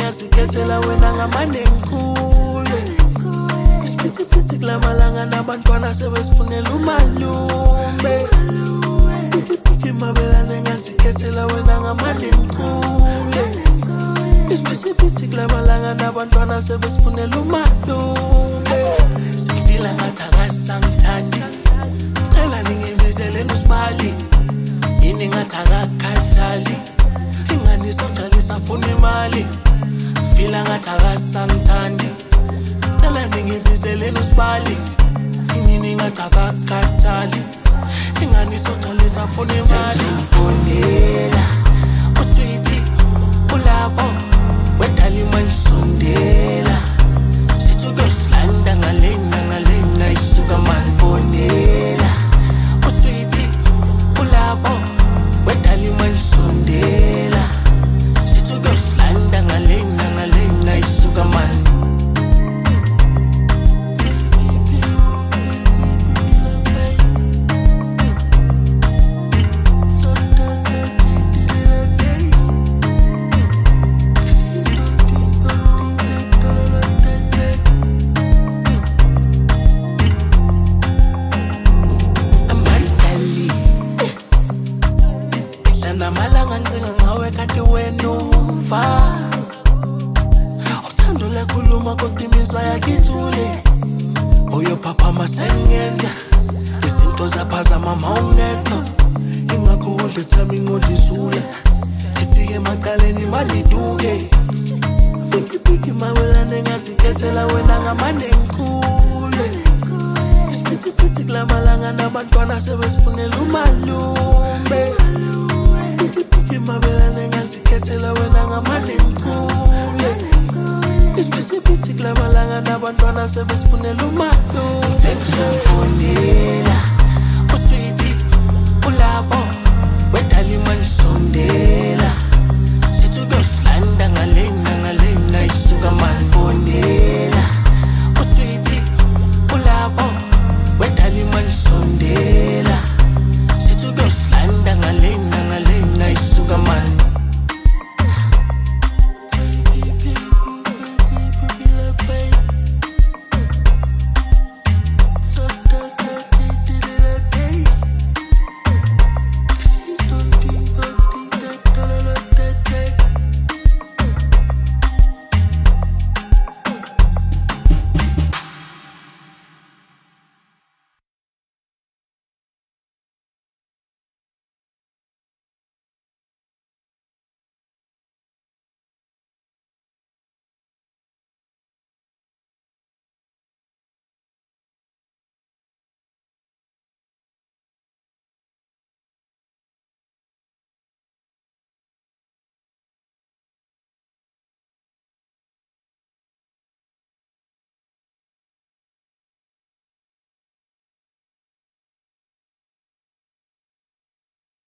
ngingazikhethela wena ngamane ngikhule. Isiphithiphithi kulamalanga nabantwana sebesifunela umalume. Piki mabelane ngazikhethela wena ngamane ngikhule. Isiphithiphithi kulamalanga nabantwana sebesifunela umalume. Sifila ngathi akasangithandi, cela ningibizele uSibali. Yini ngathi akakhathali, ingane isojala isafuna imali. Fila ngathi akasangithandi, cela ningibizele uSibali. Yini ngathi akakhathali, ingane isojala isafuna imali. Ngifonela uSweetie uLavo wedala imali sondela. Sithi kuyosilanda ngalena isuka mangifonela uSweetie uLavo wedala imali sondela. Sithi kuyosilanda ngalena isuka mani. Namalanga ngicela ngawe kanti wena umva. Uthando lakhuluma kodwa imizwa yakithule. Uyopapa masengenza izinto zaphazama mawungekho. Ingakho udle thami ngodisula, ifike emacaleni maliduke. Piki mabelane ngazikhethela wena ngamane ngikhule. Isiphithiphithi kulamalanga nabantwana sebesifunela umalume. Mabelane ngazikhethela wena ngamane ngikhule. Isiphithiphithi kulamalanga nabantwana sebesifunela umalume. Ngifonela uSweetie uLavo wedala imali sondela.